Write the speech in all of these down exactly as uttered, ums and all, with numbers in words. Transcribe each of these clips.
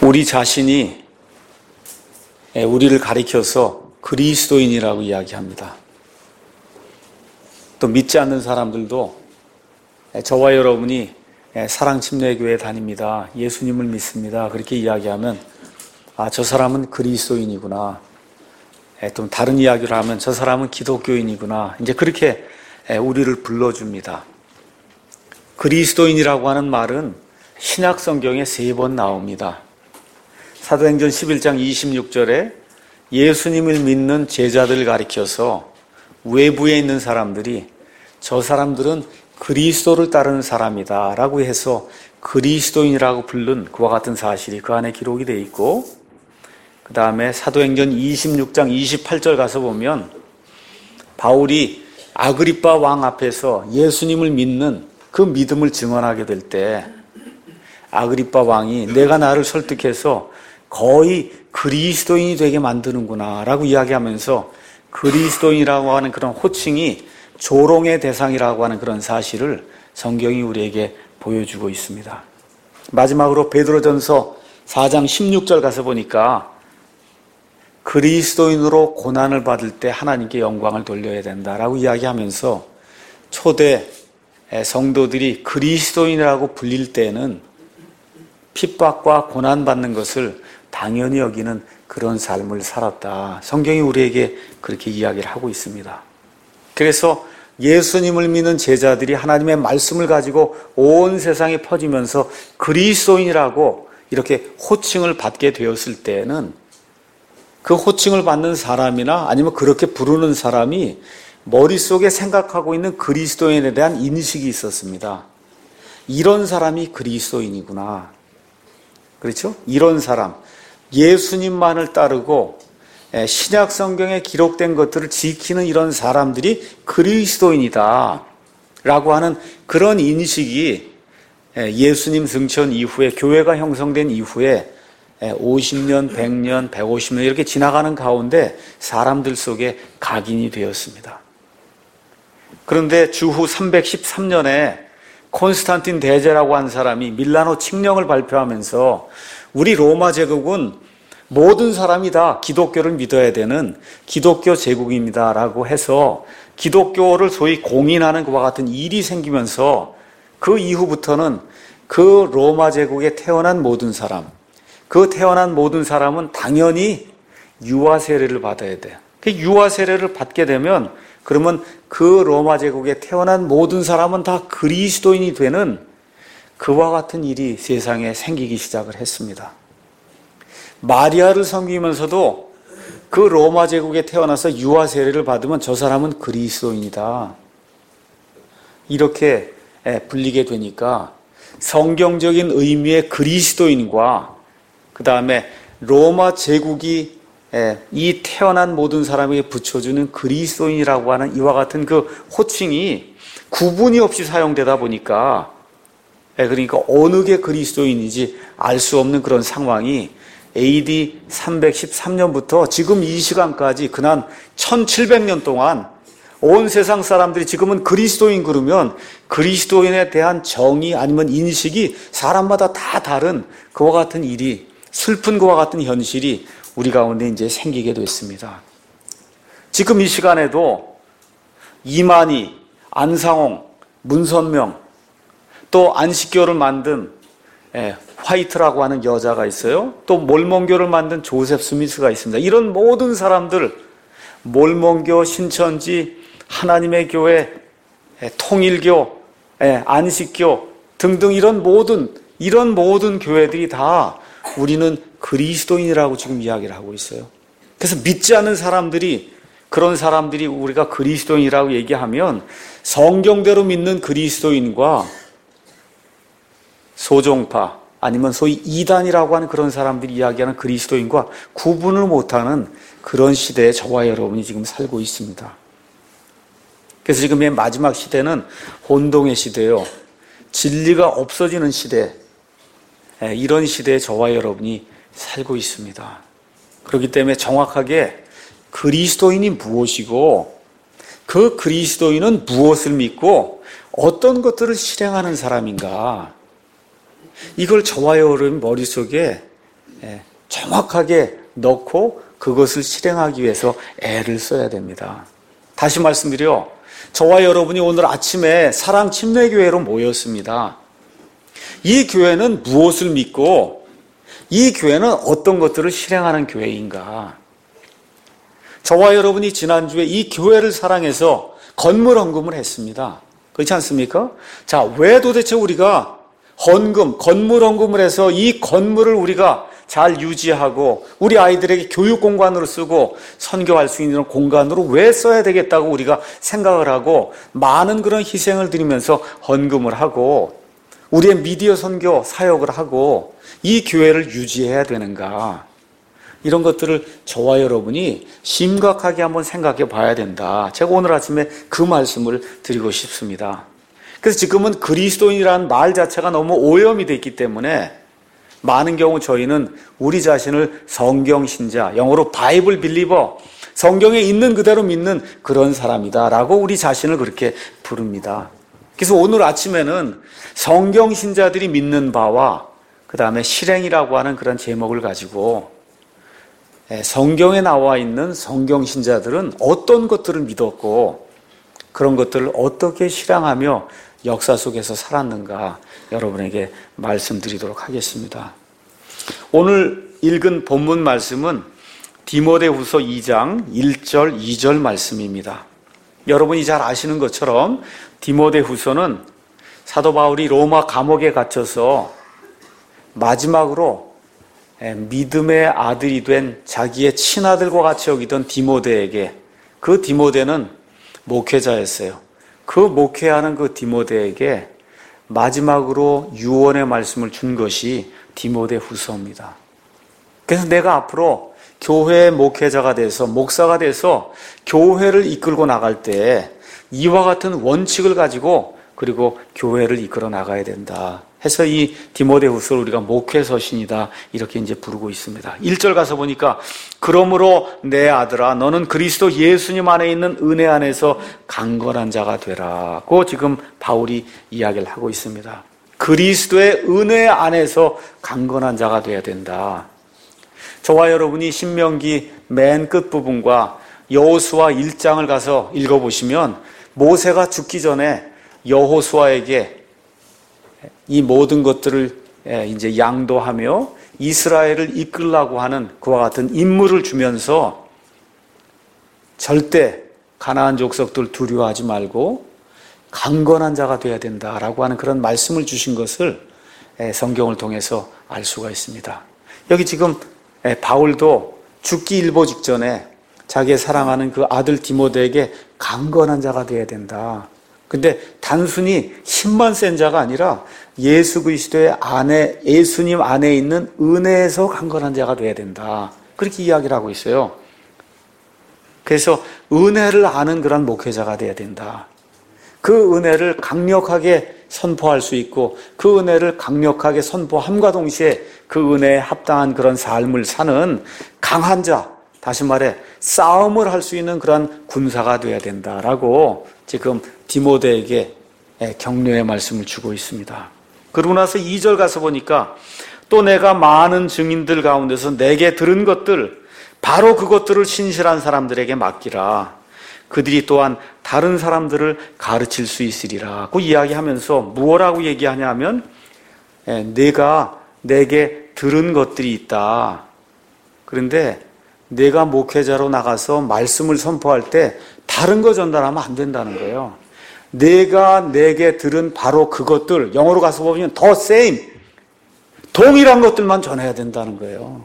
우리 자신이 우리를 가리켜서 그리스도인이라고 이야기합니다. 또 믿지 않는 사람들도 저와 여러분이 사랑침례교회 다닙니다, 예수님을 믿습니다, 그렇게 이야기하면 아, 저 사람은 그리스도인이구나, 또 다른 이야기를 하면 저 사람은 기독교인이구나, 이제 그렇게 우리를 불러줍니다. 그리스도인이라고 하는 말은 신약 성경에 세 번 나옵니다. 사도행전 십일 장 이십육 절에 예수님을 믿는 제자들을 가리켜서 외부에 있는 사람들이 저 사람들은 그리스도를 따르는 사람이다 라고 해서 그리스도인이라고 부른 그와 같은 사실이 그 안에 기록이 되어 있고, 그 다음에 사도행전 이십육 장 이십팔 절 가서 보면 바울이 아그리빠 왕 앞에서 예수님을 믿는 그 믿음을 증언하게 될 때 아그리빠 왕이 내가 나를 설득해서 거의 그리스도인이 되게 만드는구나 라고 이야기하면서 그리스도인이라고 하는 그런 호칭이 조롱의 대상이라고 하는 그런 사실을 성경이 우리에게 보여주고 있습니다. 마지막으로 베드로전서 사 장 십육 절 가서 보니까 그리스도인으로 고난을 받을 때 하나님께 영광을 돌려야 된다라고 이야기하면서 초대 성도들이 그리스도인이라고 불릴 때는 핍박과 고난받는 것을 당연히 여기는 그런 삶을 살았다. 성경이 우리에게 그렇게 이야기를 하고 있습니다. 그래서 예수님을 믿는 제자들이 하나님의 말씀을 가지고 온 세상에 퍼지면서 그리스도인이라고 이렇게 호칭을 받게 되었을 때는 그 호칭을 받는 사람이나 아니면 그렇게 부르는 사람이 머릿속에 생각하고 있는 그리스도인에 대한 인식이 있었습니다. 이런 사람이 그리스도인이구나. 그렇죠? 이런 사람. 예수님만을 따르고 신약 성경에 기록된 것들을 지키는 이런 사람들이 그리스도인이다 라고 하는 그런 인식이 예수님 승천 이후에, 교회가 형성된 이후에 오십 년, 백 년, 백오십 년 이렇게 지나가는 가운데 사람들 속에 각인이 되었습니다. 그런데 주후 삼백십삼 년에 콘스탄틴 대제라고 한 사람이 밀라노 칙령을 발표하면서 우리 로마 제국은 모든 사람이 다 기독교를 믿어야 되는 기독교 제국입니다 라고 해서 기독교를 소위 공인하는 것과 같은 일이 생기면서 그 이후부터는 그 로마 제국에 태어난 모든 사람, 그 태어난 모든 사람은 당연히 유아 세례를 받아야 돼요. 그 유아 세례를 받게 되면 그러면 그 로마 제국에 태어난 모든 사람은 다 그리스도인이 되는 그와 같은 일이 세상에 생기기 시작을 했습니다. 마리아를 섬기면서도 그 로마 제국에 태어나서 유아 세례를 받으면 저 사람은 그리스도인이다. 이렇게 불리게 되니까 성경적인 의미의 그리스도인과 그 다음에 로마 제국이 이 태어난 모든 사람에게 붙여주는 그리스도인이라고 하는 이와 같은 그 호칭이 구분이 없이 사용되다 보니까, 그러니까 어느 게 그리스도인인지 알 수 없는 그런 상황이 에이디 삼백십삼 년부터 지금 이 시간까지 그난 천칠백 년 동안 온 세상 사람들이 지금은 그리스도인 그러면 그리스도인에 대한 정의 아니면 인식이 사람마다 다 다른 그와 같은 일이, 슬픈 그와 같은 현실이 우리 가운데 이제 생기게 됐습니다. 지금 이 시간에도 이만희, 안상홍, 문선명, 또 안식교를 만든 화이트라고 하는 여자가 있어요. 또 몰몬교를 만든 조셉 스미스가 있습니다. 이런 모든 사람들, 몰몬교, 신천지, 하나님의 교회, 통일교, 안식교 등등 이런 모든 이런 모든 교회들이 다 우리는 그리스도인이라고 지금 이야기를 하고 있어요. 그래서 믿지 않는 사람들이, 그런 사람들이 우리가 그리스도인이라고 얘기하면 성경대로 믿는 그리스도인과 소종파 아니면 소위 이단이라고 하는 그런 사람들이 이야기하는 그리스도인과 구분을 못하는 그런 시대에 저와 여러분이 지금 살고 있습니다. 그래서 지금 의 마지막 시대는 혼동의 시대요, 진리가 없어지는 시대, 이런 시대에 저와 여러분이 살고 있습니다. 그렇기 때문에 정확하게 그리스도인이 무엇이고 그 그리스도인은 무엇을 믿고 어떤 것들을 실행하는 사람인가, 이걸 저와 여러분 머릿속에 정확하게 넣고 그것을 실행하기 위해서 애를 써야 됩니다. 다시 말씀드려, 저와 여러분이 오늘 아침에 사랑 침례교회로 모였습니다. 이 교회는 무엇을 믿고 이 교회는 어떤 것들을 실행하는 교회인가? 저와 여러분이 지난주에 이 교회를 사랑해서 건물 헌금을 했습니다. 그렇지 않습니까? 자, 왜 도대체 우리가 헌금, 건물 헌금을 해서 이 건물을 우리가 잘 유지하고 우리 아이들에게 교육 공간으로 쓰고 선교할 수 있는 공간으로 왜 써야 되겠다고 우리가 생각을 하고 많은 그런 희생을 드리면서 헌금을 하고 우리의 미디어 선교 사역을 하고 이 교회를 유지해야 되는가? 이런 것들을 저와 여러분이 심각하게 한번 생각해 봐야 된다. 제가 오늘 아침에 그 말씀을 드리고 싶습니다. 그래서 지금은 그리스도인이라는 말 자체가 너무 오염이 됐기 때문에 많은 경우 저희는 우리 자신을 성경 신자, 영어로 바이블 빌리버, 성경에 있는 그대로 믿는 그런 사람이다라고 우리 자신을 그렇게 부릅니다. 그래서 오늘 아침에는 성경 신자들이 믿는 바와 그 다음에 실행이라고 하는 그런 제목을 가지고 성경에 나와 있는 성경 신자들은 어떤 것들을 믿었고 그런 것들을 어떻게 실행하며 역사 속에서 살았는가 여러분에게 말씀드리도록 하겠습니다. 오늘 읽은 본문 말씀은 디모데후서 이 장 일 절 이 절 말씀입니다. 여러분이 잘 아시는 것처럼 디모데후서는 사도 바울이 로마 감옥에 갇혀서 마지막으로 믿음의 아들이 된 자기의 친아들과 같이 여기던 디모데에게, 그 디모데는 목회자였어요. 그 목회하는 그 디모데에게 마지막으로 유언의 말씀을 준 것이 디모데후서입니다. 그래서 내가 앞으로 교회의 목회자가 돼서 목사가 돼서 교회를 이끌고 나갈 때 이와 같은 원칙을 가지고 그리고 교회를 이끌어 나가야 된다 해서 이 디모데후서를 우리가 목회서신이다 이렇게 이제 부르고 있습니다. 일 절 가서 보니까 그러므로 내 아들아 너는 그리스도 예수님 안에 있는 은혜 안에서 강건한 자가 되라고 지금 바울이 이야기를 하고 있습니다. 그리스도의 은혜 안에서 강건한 자가 되어야 된다. 저와 여러분이 신명기 맨 끝부분과 여호수아 일 장을 가서 읽어보시면 모세가 죽기 전에 여호수아에게 이 모든 것들을 이제 양도하며 이스라엘을 이끌라고 하는 그와 같은 임무를 주면서 절대 가나안 족속들 두려워하지 말고 강건한 자가 되어야 된다라고 하는 그런 말씀을 주신 것을 성경을 통해서 알 수가 있습니다. 여기 지금 바울도 죽기 일보 직전에 자기의 사랑하는 그 아들 디모데에게 강건한 자가 되어야 된다. 근데 단순히 힘만 센 자가 아니라 예수 그리스도의 안에, 예수님 안에 있는 은혜에서 강건한 자가 되어야 된다. 그렇게 이야기를 하고 있어요. 그래서 은혜를 아는 그런 목회자가 되어야 된다. 그 은혜를 강력하게 선포할 수 있고 그 은혜를 강력하게 선포함과 동시에 그 은혜에 합당한 그런 삶을 사는 강한 자, 다시 말해 싸움을 할 수 있는 그런 군사가 되어야 된다라고 지금 디모데에게 격려의 말씀을 주고 있습니다. 그러고 나서 이 절 가서 보니까 또 내가 많은 증인들 가운데서 내게 들은 것들 바로 그것들을 신실한 사람들에게 맡기라. 그들이 또한 다른 사람들을 가르칠 수 있으리라고 이야기하면서 무엇라고 얘기하냐면 내가 내게 들은 것들이 있다. 그런데 내가 목회자로 나가서 말씀을 선포할 때 다른 거 전달하면 안 된다는 거예요. 내가 내게 들은 바로 그것들, 영어로 가서 보면 the same, 동일한 것들만 전해야 된다는 거예요.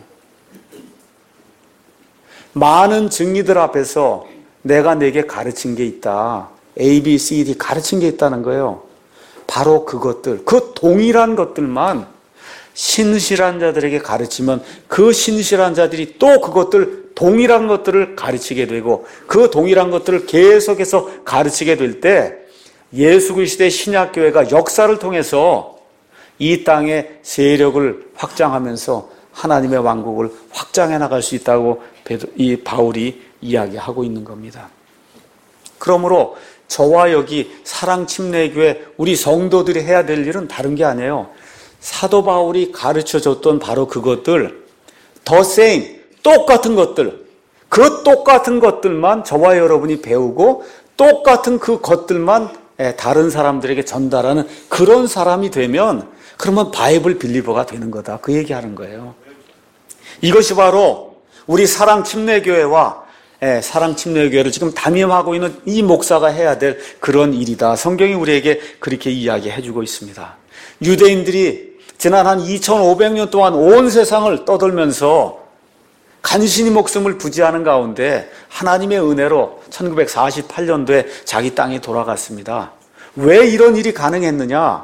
많은 증인들 앞에서 내가 내게 가르친 게 있다. A, B, C, D 가르친 게 있다는 거예요. 바로 그것들, 그 동일한 것들만 신실한 자들에게 가르치면 그 신실한 자들이 또 그것들, 동일한 것들을 가르치게 되고 그 동일한 것들을 계속해서 가르치게 될 때 예수 그리스도의 신약교회가 역사를 통해서 이 땅의 세력을 확장하면서 하나님의 왕국을 확장해 나갈 수 있다고 이 바울이 이야기하고 있는 겁니다. 그러므로 저와 여기 사랑침례교회 우리 성도들이 해야 될 일은 다른 게 아니에요. 사도 바울이 가르쳐줬던 바로 그것들, the same, 똑같은 것들, 그 똑같은 것들만 저와 여러분이 배우고 똑같은 그 것들만 다른 사람들에게 전달하는 그런 사람이 되면 그러면 바이블 빌리버가 되는 거다. 그 얘기하는 거예요. 이것이 바로 우리 사랑침례교회와 사랑침례교회를 지금 담임하고 있는 이 목사가 해야 될 그런 일이다. 성경이 우리에게 그렇게 이야기해 주고 있습니다. 유대인들이 지난 한 이천오백 년 동안 온 세상을 떠돌면서 간신히 목숨을 부지하는 가운데 하나님의 은혜로 천구백사십팔 년도에 자기 땅에 돌아갔습니다. 왜 이런 일이 가능했느냐?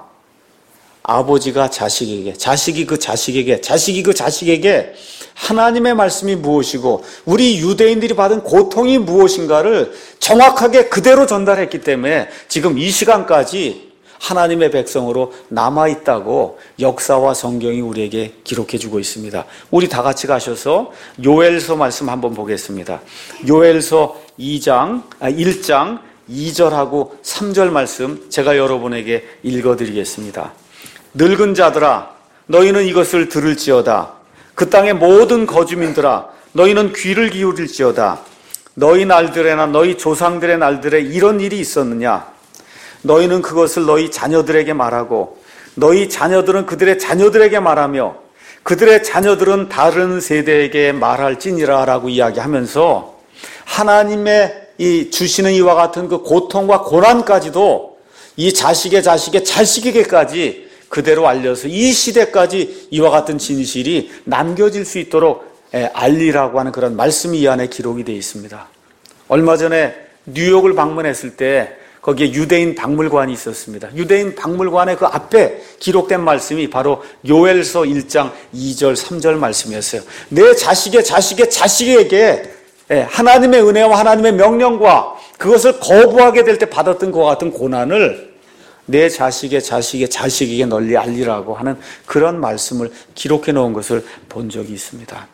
아버지가 자식에게, 자식이 그 자식에게, 자식이 그 자식에게 하나님의 말씀이 무엇이고 우리 유대인들이 받은 고통이 무엇인가를 정확하게 그대로 전달했기 때문에 지금 이 시간까지 하나님의 백성으로 남아있다고 역사와 성경이 우리에게 기록해주고 있습니다. 우리 다 같이 가셔서 요엘서 말씀 한번 보겠습니다. 요엘서 이 장, 아, 일 장 이 절하고 삼 절 말씀 제가 여러분에게 읽어드리겠습니다. 늙은 자들아 너희는 이것을 들을지어다. 그 땅의 모든 거주민들아 너희는 귀를 기울일지어다. 너희 날들에나 너희 조상들의 날들에 이런 일이 있었느냐? 너희는 그것을 너희 자녀들에게 말하고 너희 자녀들은 그들의 자녀들에게 말하며 그들의 자녀들은 다른 세대에게 말할지니라 라고 이야기하면서 하나님의 이 주시는 이와 같은 그 고통과 고난까지도 이 자식의 자식의 자식에게까지 그대로 알려서 이 시대까지 이와 같은 진실이 남겨질 수 있도록 알리라고 하는 그런 말씀이 이 안에 기록이 되어 있습니다. 얼마 전에 뉴욕을 방문했을 때 거기에 유대인 박물관이 있었습니다. 유대인 박물관의 그 앞에 기록된 말씀이 바로 요엘서 일 장 이 절 삼 절 말씀이었어요. 내 자식의 자식의 자식에게 하나님의 은혜와 하나님의 명령과 그것을 거부하게 될 때 받았던 것 같은 고난을 내 자식의 자식의 자식에게 널리 알리라고 하는 그런 말씀을 기록해 놓은 것을 본 적이 있습니다.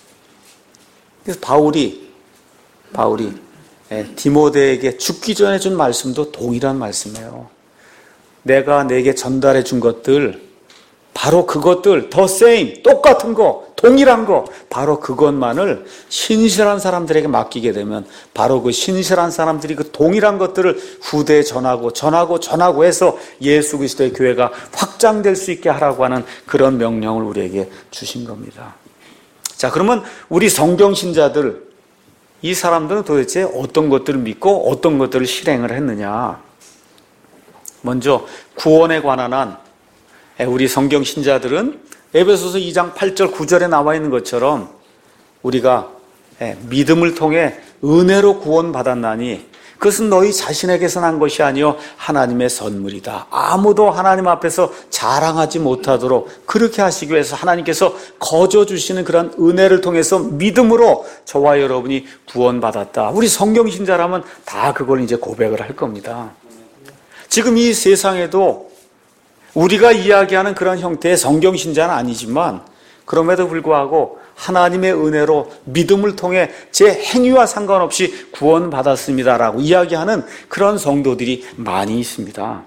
그래서 바울이 바울이 디모데에게 죽기 전에 준 말씀도 동일한 말씀이에요. 내가 내게 전달해 준 것들, 바로 그것들, the same, 똑같은 거, 동일한 거, 바로 그것만을 신실한 사람들에게 맡기게 되면 바로 그 신실한 사람들이 그 동일한 것들을 후대에 전하고 전하고 전하고 해서 예수 그리스도의 교회가 확장될 수 있게 하라고 하는 그런 명령을 우리에게 주신 겁니다. 자, 그러면 우리 성경 신자들, 이 사람들은 도대체 어떤 것들을 믿고 어떤 것들을 실행을 했느냐? 먼저 구원에 관한 한 우리 성경 신자들은 에베소서 이 장 팔 절 구 절에 나와 있는 것처럼 우리가 믿음을 통해 은혜로 구원받았나니 그것은 너희 자신에게서 난 것이 아니요 하나님의 선물이다. 아무도 하나님 앞에서 자랑하지 못하도록 그렇게 하시기 위해서 하나님께서 거저 주시는 그런 은혜를 통해서 믿음으로 저와 여러분이 구원받았다. 우리 성경 신자라면 다 그걸 이제 고백을 할 겁니다. 지금 이 세상에도 우리가 이야기하는 그런 형태의 성경 신자는 아니지만 그럼에도 불구하고 하나님의 은혜로 믿음을 통해 제 행위와 상관없이 구원받았습니다라고 이야기하는 그런 성도들이 많이 있습니다.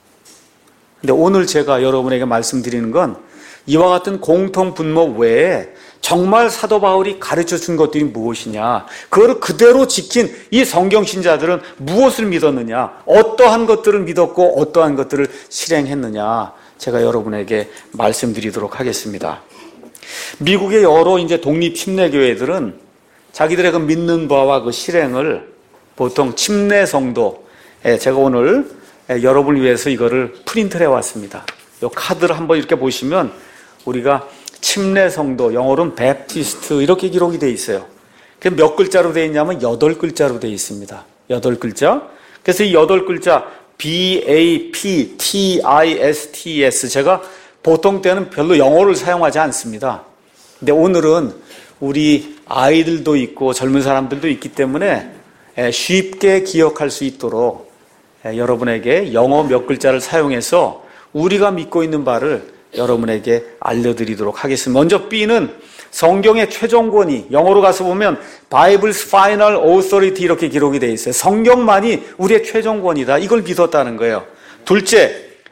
근데 오늘 제가 여러분에게 말씀드리는 건 이와 같은 공통 분모 외에 정말 사도 바울이 가르쳐 준 것들이 무엇이냐, 그걸 그대로 지킨 이 성경 신자들은 무엇을 믿었느냐, 어떠한 것들을 믿었고 어떠한 것들을 실행했느냐, 제가 여러분에게 말씀드리도록 하겠습니다. 미국의 여러 이제 독립 침례교회들은 자기들의 그 믿는 바와 그 실행을 보통 침례 성도, 제가 오늘 여러분을 위해서 이거를 프린트를 해왔습니다. 이 카드를 한번 이렇게 보시면 우리가 침례 성도, 영어로는 베프티스트 이렇게 기록이 되어 있어요. 그게 몇 글자로 되어 있냐면 여덟 글자로 되어 있습니다. 여덟 글자. 그래서 이 여덟 글자 B A P T I S T S 제가 보통 때는 별로 영어를 사용하지 않습니다. 근데 오늘은 우리 아이들도 있고 젊은 사람들도 있기 때문에 쉽게 기억할 수 있도록 여러분에게 영어 몇 글자를 사용해서 우리가 믿고 있는 바를 여러분에게 알려드리도록 하겠습니다. 먼저 B는 성경의 최종 권위, 영어로 가서 보면 Bible's Final Authority 이렇게 기록이 되어 있어요. 성경만이 우리의 최종 권위다. 이걸 믿었다는 거예요. 둘째,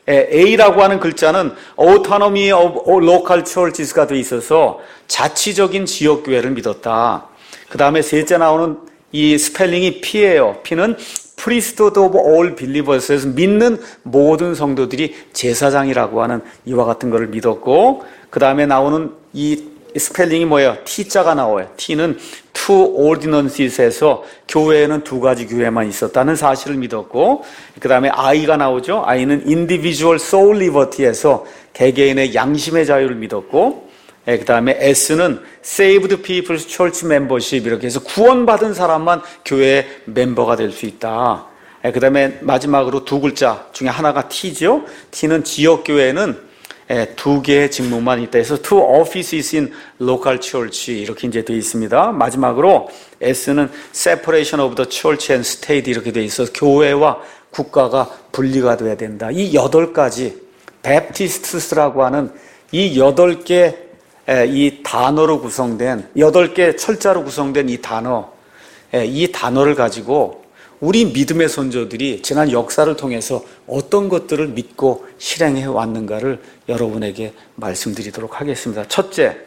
A라고 하는 글자는 Autonomy of Local Churches가 되어 있어서 자치적인 지역교회를 믿었다. 그 다음에 셋째 나오는 이 스펠링이 P예요. P는 Priesthood of all believers에서 믿는 모든 성도들이 제사장이라고 하는 이와 같은 것을 믿었고, 그 다음에 나오는 이 스펠링이 뭐예요? T자가 나와요. T는 two ordinances에서 교회에는 두 가지 교회만 있었다는 사실을 믿었고, 그 다음에 I가 나오죠. I는 individual soul liberty에서 개개인의 양심의 자유를 믿었고, 그 다음에 S는 saved people's church membership 이렇게 해서 구원받은 사람만 교회의 멤버가 될 수 있다. 그 다음에 마지막으로 두 글자 중에 하나가 T죠. T는 지역교회는 두 개의 직무만 있다 해서 two offices in local church 이렇게 이제 되어 있습니다. 마지막으로 S는 separation of the church and state 이렇게 되어 있어서 교회와 국가가 분리가 돼야 된다. 이 여덟 가지 베프티스트라고 하는 이 여덟 개 이 단어로 구성된 여덟 개 철자로 구성된 이 단어, 이 단어를 가지고 우리 믿음의 선조들이 지난 역사를 통해서 어떤 것들을 믿고 실행해 왔는가를 여러분에게 말씀드리도록 하겠습니다. 첫째,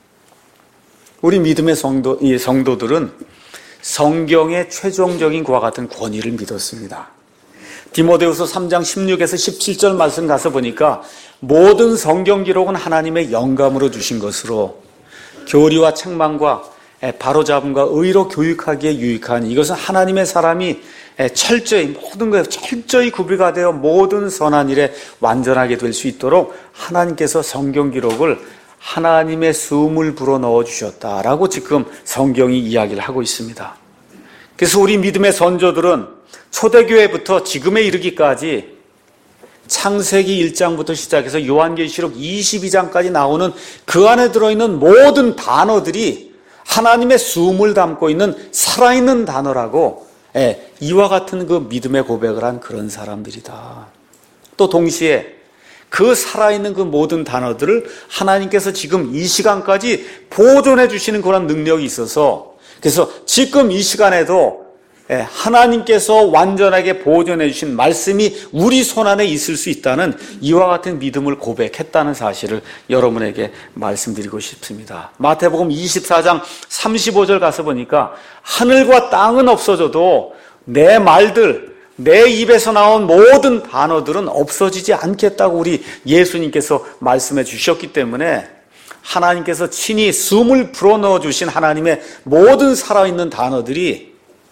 우리 믿음의 성도, 이 성도들은 성경의 최종적인 그와 같은 권위를 믿었습니다. 디모데후서 삼 장 십육에서 십칠 절 말씀 가서 보니까 모든 성경 기록은 하나님의 영감으로 주신 것으로 교리와 책망과 바로잡음과 의로 교육하기에 유익한 이것은 하나님의 사람이 철저히 모든 것에 철저히 구비가 되어 모든 선한 일에 완전하게 될 수 있도록 하나님께서 성경 기록을 하나님의 숨을 불어넣어 주셨다라고 지금 성경이 이야기를 하고 있습니다. 그래서 우리 믿음의 선조들은 초대교회부터 지금에 이르기까지 창세기 일 장부터 시작해서 요한계시록 이십이 장까지 나오는 그 안에 들어있는 모든 단어들이 하나님의 숨을 담고 있는 살아있는 단어라고, 예, 이와 같은 그 믿음의 고백을 한 그런 사람들이다. 또 동시에 그 살아있는 그 모든 단어들을 하나님께서 지금 이 시간까지 보존해 주시는 그런 능력이 있어서, 그래서 지금 이 시간에도 하나님께서 완전하게 보존해 주신 말씀이 우리 손안에 있을 수 있다는 이와 같은 믿음을 고백했다는 사실을 여러분에게 말씀드리고 싶습니다. 마태복음 이십사 장 삼십오 절 가서 보니까 하늘과 땅은 없어져도 내 말들, 내 입에서 나온 모든 단어들은 없어지지 않겠다고 우리 예수님께서 말씀해 주셨기 때문에 하나님께서 친히 숨을 불어넣어 주신 하나님의 모든 살아있는 단어들이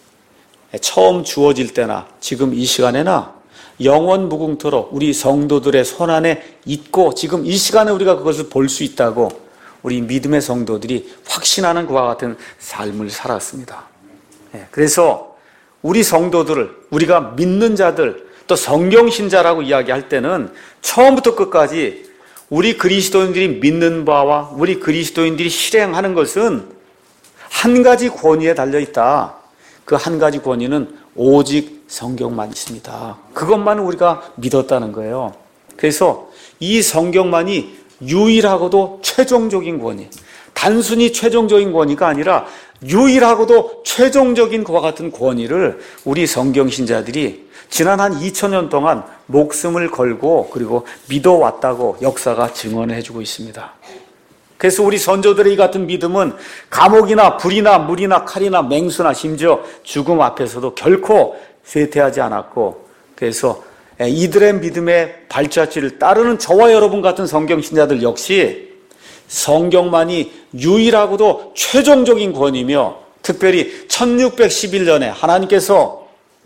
처음 주어질 때나 지금 이 시간에나 영원 무궁토록 우리 성도들의 손안에 있고 지금 이 시간에 우리가 그것을 볼 수 있다고 우리 믿음의 성도들이 확신하는 그와 같은 삶을 살았습니다. 그래서 우리 성도들을, 우리가 믿는 자들, 또 성경신자라고 이야기할 때는 처음부터 끝까지 우리 그리스도인들이 믿는 바와 우리 그리스도인들이 실행하는 것은 한 가지 권위에 달려있다. 그 한 가지 권위는 오직 성경만 있습니다. 그것만 우리가 믿었다는 거예요. 그래서 이 성경만이 유일하고도 최종적인 권위, 단순히 최종적인 권위가 아니라 유일하고도 최종적인 그와 같은 권위를 우리 성경신자들이 지난 한 이천 년 동안 목숨을 걸고 그리고 믿어왔다고 역사가 증언해주고 있습니다. 그래서 우리 선조들의 이 같은 믿음은 감옥이나 불이나 물이나 칼이나 맹수나 심지어 죽음 앞에서도 결코 쇠퇴하지 않았고, 그래서 이들의 믿음의 발자취를 따르는 저와 여러분 같은 성경신자들 역시 성경만이 유일하고도 최종적인 권위며, 특별히 천육백십일 년에 하나님께서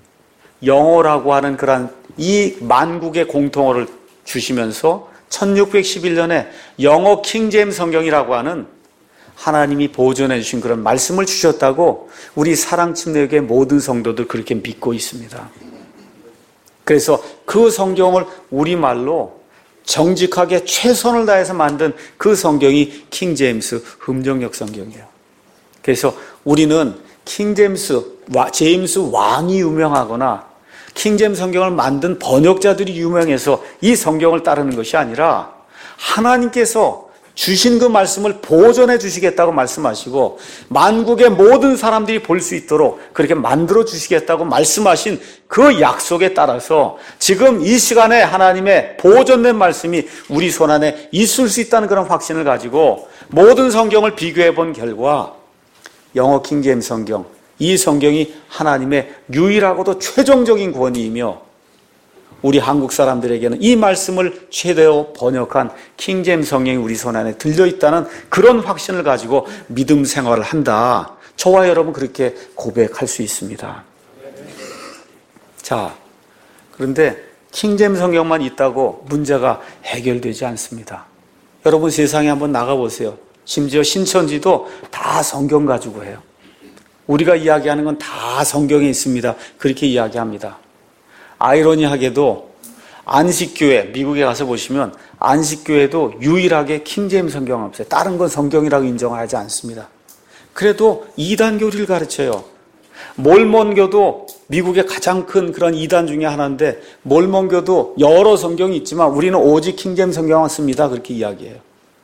영어라고 하는 그런 이 만국의 공통어를 주시면서 천육백십일 년에 영어 킹제임스 성경이라고 하는 하나님이 보존해 주신 그런 말씀을 주셨다고 우리 사랑침례교회 모든 성도들 그렇게 믿고 있습니다. 그래서 그 성경을 우리말로 정직하게 최선을 다해서 만든 그 성경이 킹제임스 흠정역 성경이에요. 그래서 우리는 킹제임스, 제임스 왕이 유명하거나 킹제임스 성경을 만든 번역자들이 유명해서 이 성경을 따르는 것이 아니라 하나님께서 주신 그 말씀을 보존해 주시겠다고 말씀하시고 만국의 모든 사람들이 볼 수 있도록 그렇게 만들어 주시겠다고 말씀하신 그 약속에 따라서 지금 이 시간에 하나님의 보존된 말씀이 우리 손안에 있을 수 있다는 그런 확신을 가지고 모든 성경을 비교해 본 결과 영어 킹제임스 성경, 이 성경이 하나님의 유일하고도 최종적인 권위이며 우리 한국 사람들에게는 이 말씀을 최대로 번역한 킹제임스 성경이 우리 손안에 들려있다는 그런 확신을 가지고 믿음 생활을 한다. 저와 여러분 그렇게 고백할 수 있습니다. 자, 그런데 킹제임스 성경만 있다고 문제가 해결되지 않습니다. 여러분 세상에 한번 나가보세요. 심지어 신천지도 다 성경 가지고 해요. 우리가 이야기하는 건 다 성경에 있습니다. 그렇게 이야기합니다. 아이러니하게도 안식교회, 미국에 가서 보시면 안식교회도 유일하게 킹제임스 성경 없어요. 다른 건 성경이라고 인정하지 않습니다. 그래도 이단 교리를 가르쳐요. 몰몬교도 미국의 가장 큰 그런 이단 중에 하나인데 몰몬교도 여러 성경이 있지만 우리는 오직 킹제임스 성경만 씁니다. 그렇게 이야기해요.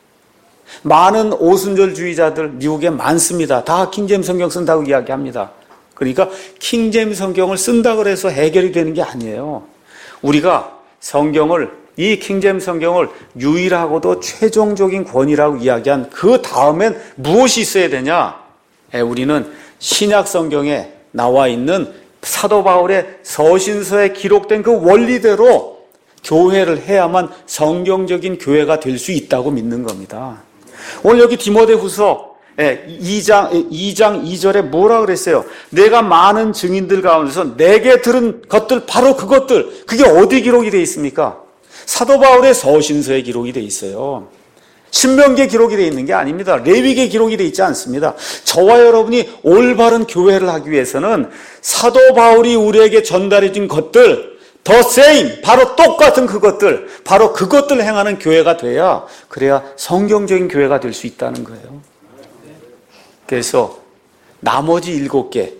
많은 오순절주의자들 미국에 많습니다. 다 킹제임스 성경 쓴다고 이야기합니다. 그러니까 킹제임스 성경을 쓴다고 해서 해결이 되는 게 아니에요. 우리가 성경을, 이 킹제임스 성경을 유일하고도 최종적인 권위라고 이야기한 그 다음엔 무엇이 있어야 되냐? 우리는 신약 성경에 나와 있는 사도 바울의 서신서에 기록된 그 원리대로 교회를 해야만 성경적인 교회가 될 수 있다고 믿는 겁니다. 오늘 여기 디모데후서 이 장, 이 장 이 절에 뭐라 그랬어요? 내가 많은 증인들 가운데서 내게 들은 것들, 바로 그것들, 그게 어디 기록이 되어 있습니까? 사도 바울의 서신서에 기록이 되어 있어요. 신명기에 기록이 되어 있는 게 아닙니다. 레위기에 기록이 되어 있지 않습니다. 저와 여러분이 올바른 교회를 하기 위해서는 사도 바울이 우리에게 전달해 준 것들, the same, 바로 똑같은 그것들, 바로 그것들 행하는 교회가 돼야, 그래야 성경적인 교회가 될 수 있다는 거예요. 그래서 나머지 일곱 개,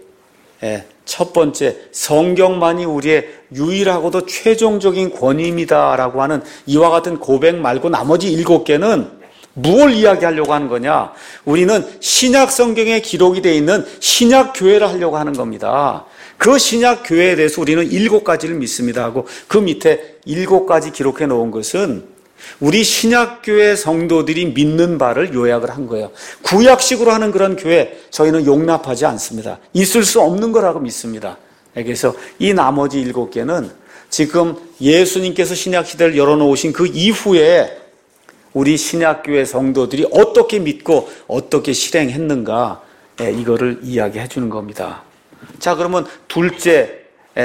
첫 번째 성경만이 우리의 유일하고도 최종적인 권위입니다라고 하는 이와 같은 고백 말고 나머지 일곱 개는 무엇을 이야기하려고 하는 거냐? 우리는 신약 성경에 기록이 되어 있는 신약 교회를 하려고 하는 겁니다. 그 신약 교회에 대해서 우리는 일곱 가지를 믿습니다 하고 그 밑에 일곱 가지 기록해 놓은 것은 우리 신약교회 성도들이 믿는 바를 요약을 한 거예요. 구약식으로 하는 그런 교회 저희는 용납하지 않습니다. 있을 수 없는 거라고 믿습니다. 그래서 이 나머지 일곱 개는 지금 예수님께서 신약시대를 열어놓으신 그 이후에 우리 신약교회 성도들이 어떻게 믿고 어떻게 실행했는가, 이거를 이야기해 주는 겁니다. 자, 그러면 둘째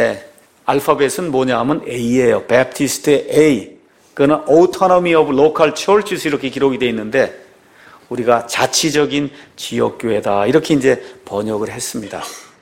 알파벳은 뭐냐 하면 A예요. 베프티스트의 A. 그거는 Autonomy of Local Churches 이렇게 기록이 되어 있는데 우리가 자치적인 지역교회다 이렇게 이제 번역을 했습니다.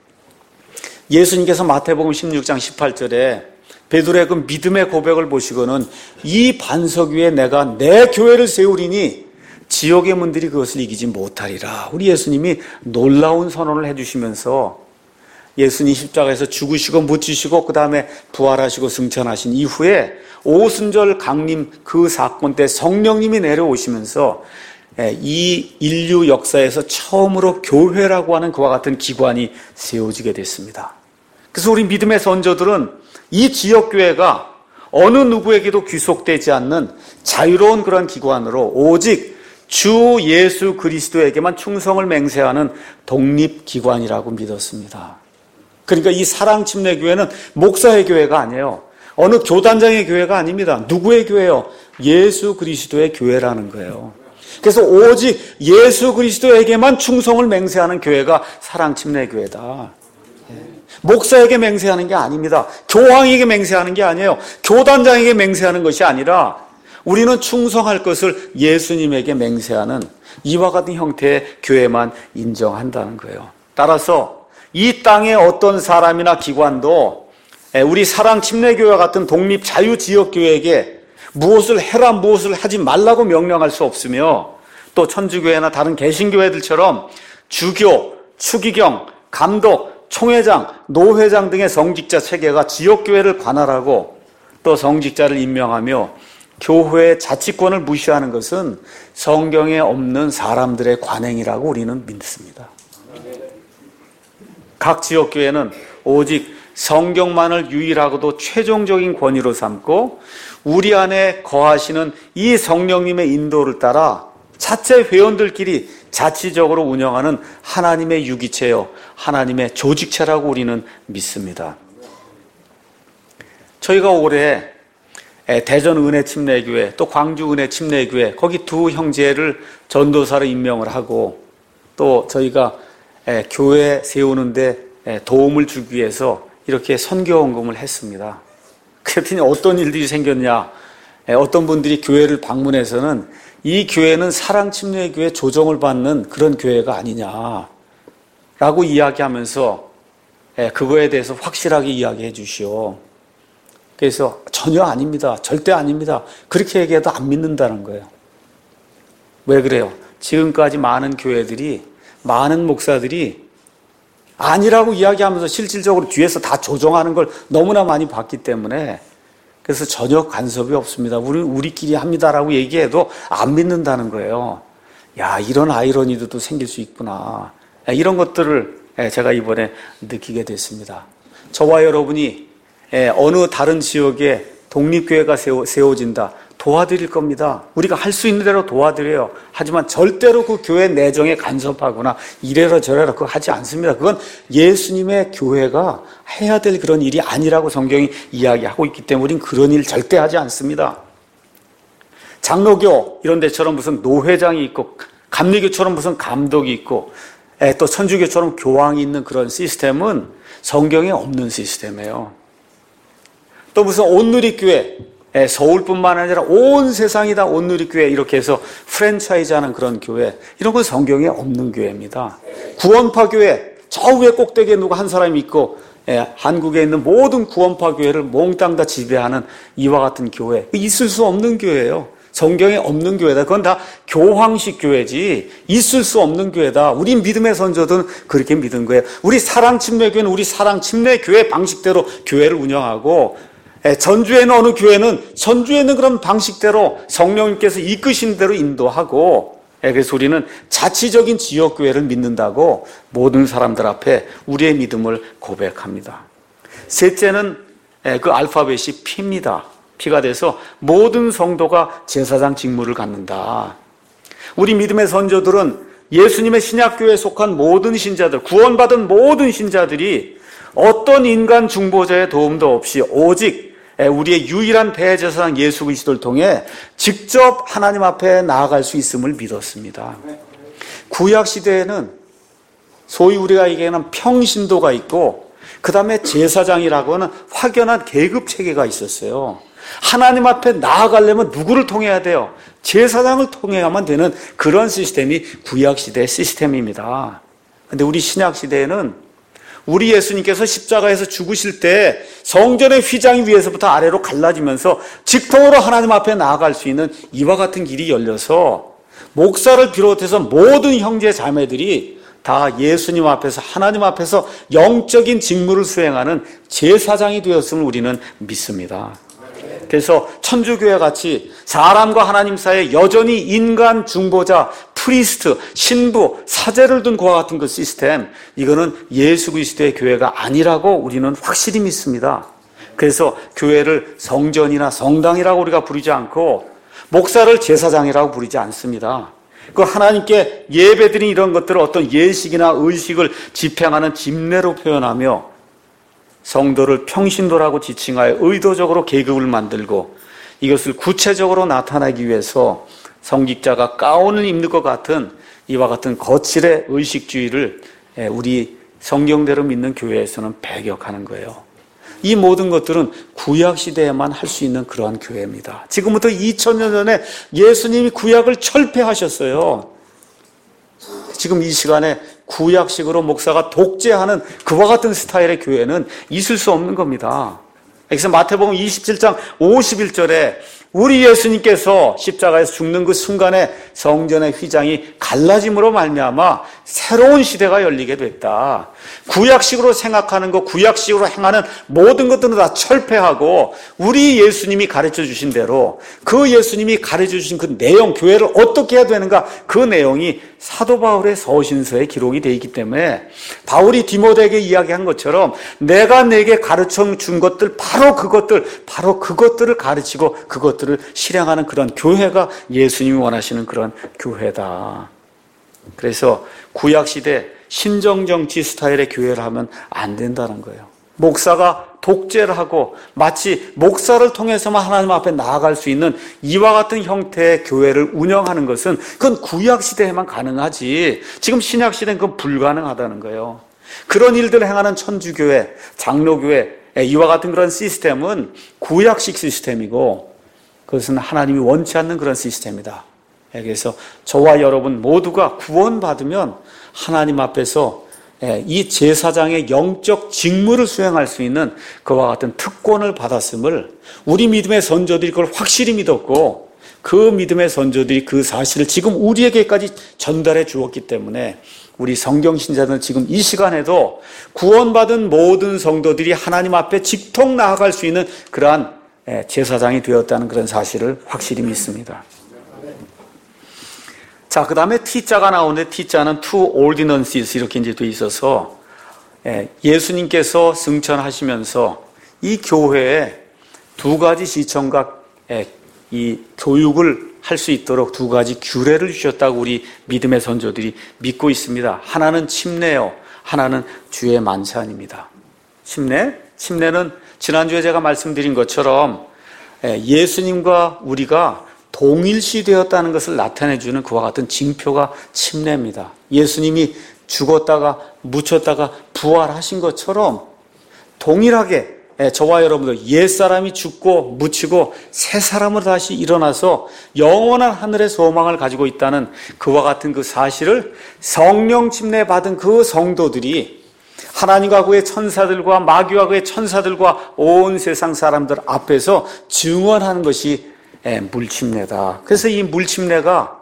예수님께서 마태복음 십육 장 십팔 절에 베드로의 그 믿음의 고백을 보시고는 이 반석 위에 내가 내 교회를 세우리니 지옥의 문들이 그것을 이기지 못하리라. 우리 예수님이 놀라운 선언을 해주시면서 예수님 십자가에서 죽으시고 묻히시고 그 다음에 부활하시고 승천하신 이후에 오순절 강림 그 사건 때 성령님이 내려오시면서 이 인류 역사에서 처음으로 교회라고 하는 그와 같은 기관이 세워지게 됐습니다. 그래서 우리 믿음의 선조들은 이 지역교회가 어느 누구에게도 귀속되지 않는 자유로운 그런 기관으로 오직 주 예수 그리스도에게만 충성을 맹세하는 독립기관이라고 믿었습니다. 그러니까 이 사랑침례교회는 목사의 교회가 아니에요. 어느 교단장의 교회가 아닙니다. 누구의 교회요? 예수 그리스도의 교회라는 거예요. 그래서 오직 예수 그리스도에게만 충성을 맹세하는 교회가 사랑침례교회다. 목사에게 맹세하는 게 아닙니다. 교황에게 맹세하는 게 아니에요. 교단장에게 맹세하는 것이 아니라 우리는 충성할 것을 예수님에게 맹세하는 이와 같은 형태의 교회만 인정한다는 거예요. 따라서 이 땅의 어떤 사람이나 기관도 우리 사랑침례교회와 같은 독립 자유지역교회에게 무엇을 해라 무엇을 하지 말라고 명령할 수 없으며 또 천주교회나 다른 개신교회들처럼 주교, 추기경, 감독, 총회장, 노회장 등의 성직자 체계가 지역교회를 관할하고 또 성직자를 임명하며 교회의 자치권을 무시하는 것은 성경에 없는 사람들의 관행이라고 우리는 믿습니다. 각 지역교회는 오직 성경만을 유일하고도 최종적인 권위로 삼고 우리 안에 거하시는 이 성령님의 인도를 따라 자체 회원들끼리 자치적으로 운영하는 하나님의 유기체요, 하나님의 조직체라고 우리는 믿습니다. 저희가 올해 대전 은혜침례교회 또 광주 은혜침례교회 거기 두 형제를 전도사로 임명을 하고 또 저희가 교회 세우는데 도움을 주기 위해서 이렇게 선교원금을 했습니다. 그랬더니 어떤 일들이 생겼냐, 어떤 분들이 교회를 방문해서는 이 교회는 사랑침례교회 조정을 받는 그런 교회가 아니냐라고 이야기하면서 그거에 대해서 확실하게 이야기해 주시오. 그래서 전혀 아닙니다. 절대 아닙니다. 그렇게 얘기해도 안 믿는다는 거예요. 왜 그래요? 지금까지 많은 교회들이, 많은 목사들이 아니라고 이야기하면서 실질적으로 뒤에서 다 조정하는 걸 너무나 많이 봤기 때문에 그래서 전혀 간섭이 없습니다. 우리, 우리끼리 합니다라고 얘기해도 안 믿는다는 거예요. 야, 이런 아이러니도 또 생길 수 있구나. 이런 것들을 제가 이번에 느끼게 됐습니다. 저와 여러분이 어느 다른 지역에 독립교회가 세워, 세워진다. 도와드릴 겁니다. 우리가 할 수 있는 대로 도와드려요. 하지만 절대로 그 교회 내정에 간섭하거나 이래라 저래라 그거 하지 않습니다. 그건 예수님의 교회가 해야 될 그런 일이 아니라고 성경이 이야기하고 있기 때문에 우린 그런 일 절대 하지 않습니다. 장로교 이런 데처럼 무슨 노회장이 있고 감리교처럼 무슨 감독이 있고 또 천주교처럼 교황이 있는 그런 시스템은 성경에 없는 시스템이에요. 또 무슨 온누리교회, 서울뿐만 아니라 온 세상이 다 온누리교회 이렇게 해서 프랜차이즈 하는 그런 교회, 이런 건 성경에 없는 교회입니다. 구원파 교회, 저 위에 꼭대기에 누가 한 사람이 있고 한국에 있는 모든 구원파 교회를 몽땅 다 지배하는 이와 같은 교회, 있을 수 없는 교회예요. 성경에 없는 교회다. 그건 다 교황식 교회지 있을 수 없는 교회다. 우리 믿음의 선조들은 그렇게 믿은 거예요. 우리 사랑침례교회는 우리 사랑침례교회 방식대로 교회를 운영하고 전주에 있는 어느 교회는 전주에 있는 그런 방식대로 성령님께서 이끄신 대로 인도하고, 그래서 우리는 자치적인 지역교회를 믿는다고 모든 사람들 앞에 우리의 믿음을 고백합니다. 셋째는 그 알파벳이 P입니다. P가 돼서 모든 성도가 제사장 직무를 갖는다. 우리 믿음의 선조들은 예수님의 신약교회에 속한 모든 신자들, 구원받은 모든 신자들이 어떤 인간 중보자의 도움도 없이 오직 우리의 유일한 대제사장 예수 그리스도를 통해 직접 하나님 앞에 나아갈 수 있음을 믿었습니다. 구약 시대에는 소위 우리가 얘기하는 평신도가 있고 그 다음에 제사장이라고 하는 확연한 계급 체계가 있었어요. 하나님 앞에 나아가려면 누구를 통해야 돼요? 제사장을 통해야만 되는 그런 시스템이 구약 시대의 시스템입니다. 그런데 우리 신약 시대에는 우리 예수님께서 십자가에서 죽으실 때 성전의 휘장 위에서부터 아래로 갈라지면서 직통으로 하나님 앞에 나아갈 수 있는 이와 같은 길이 열려서 목사를 비롯해서 모든 형제 자매들이 다 예수님 앞에서 하나님 앞에서 영적인 직무를 수행하는 제사장이 되었음을 우리는 믿습니다. 그래서 천주교회 같이 사람과 하나님 사이에 여전히 인간 중보자, 프리스트, 신부, 사제를 둔 그와 같은 그 시스템, 이거는 예수 그리스도의 교회가 아니라고 우리는 확실히 믿습니다. 그래서 교회를 성전이나 성당이라고 우리가 부르지 않고 목사를 제사장이라고 부르지 않습니다. 그 하나님께 예배드린 이런 것들을 어떤 예식이나 의식을 집행하는 집례로 표현하며 성도를 평신도라고 지칭하여 의도적으로 계급을 만들고 이것을 구체적으로 나타내기 위해서 성직자가 가운을 입는 것 같은 이와 같은 거칠의 의식주의를 우리 성경대로 믿는 교회에서는 배격하는 거예요. 이 모든 것들은 구약시대에만 할 수 있는 그러한 교회입니다. 지금부터 이천 년 전에 예수님이 구약을 철폐하셨어요. 지금 이 시간에 구약식으로 목사가 독재하는 그와 같은 스타일의 교회는 있을 수 없는 겁니다. 그래서 마태복음 이십칠 장 오십일 절에 우리 예수님께서 십자가에서 죽는 그 순간에 성전의 휘장이 갈라짐으로 말미암아 새로운 시대가 열리게 됐다. 구약식으로 생각하는 것, 구약식으로 행하는 모든 것들은 다 철폐하고 우리 예수님이 가르쳐 주신 대로 그 예수님이 가르쳐 주신 그 내용, 교회를 어떻게 해야 되는가, 그 내용이 사도 바울의 서신서에 기록이 되어 있기 때문에 바울이 디모데에게 이야기한 것처럼 내가 내게 가르쳐 준 것들, 바로 그것들, 바로 그것들을 가르치고 그것들을 실행하는 그런 교회가 예수님이 원하시는 그런 교회다. 그래서 구약시대 신정정치 스타일의 교회를 하면 안 된다는 거예요. 목사가 독재를 하고 마치 목사를 통해서만 하나님 앞에 나아갈 수 있는 이와 같은 형태의 교회를 운영하는 것은 그건 구약시대에만 가능하지 지금 신약시대는 그건 불가능하다는 거예요. 그런 일들을 행하는 천주교회, 장로교회, 이와 같은 그런 시스템은 구약식 시스템이고 그것은 하나님이 원치 않는 그런 시스템이다. 그래서 저와 여러분 모두가 구원받으면 하나님 앞에서 이 제사장의 영적 직무를 수행할 수 있는 그와 같은 특권을 받았음을 우리 믿음의 선조들이 그걸 확실히 믿었고 그 믿음의 선조들이 그 사실을 지금 우리에게까지 전달해 주었기 때문에 우리 성경 신자들은 지금 이 시간에도 구원받은 모든 성도들이 하나님 앞에 직통 나아갈 수 있는 그러한 제사장이 되었다는 그런 사실을 확실히 믿습니다. 자, 그 다음에 T자가 나오는데 T자는 two ordinances 이렇게 이제 돼 있어서 예수님께서 승천하시면서 이 교회에 두 가지 시청과 이 교육을 할 수 있도록 두 가지 규례를 주셨다고 우리 믿음의 선조들이 믿고 있습니다. 하나는 침례요, 하나는 주의 만찬입니다. 침례? 침례는 지난주에 제가 말씀드린 것처럼 예수님과 우리가 동일시 되었다는 것을 나타내주는 그와 같은 징표가 침례입니다. 예수님이 죽었다가 묻혔다가 부활하신 것처럼 동일하게 저와 여러분들 옛사람이 죽고 묻히고 새 사람으로 다시 일어나서 영원한 하늘의 소망을 가지고 있다는 그와 같은 그 사실을 성령 침례 받은 그 성도들이 하나님과 그의 천사들과 마귀와 그의 천사들과 온 세상 사람들 앞에서 증언하는 것이 물침례다. 그래서 이 물침례가